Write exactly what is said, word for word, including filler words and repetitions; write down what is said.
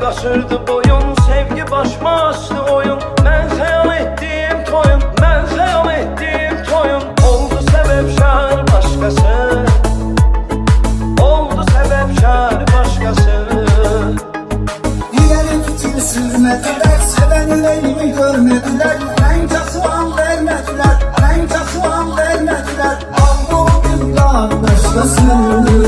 qaçırdı boyun, sevgi başıma açdı oyun. Mən xəyal etdiyim toyun, mən xəyal etdiyim toyun. Oldu səbəbkar başqası, oldu səbəbkar başqası. İleri fikir sürmediler, seven yüreğimi görmediler. Renge soğan vermediler, renge soğan vermediler. Al bu bir başkası.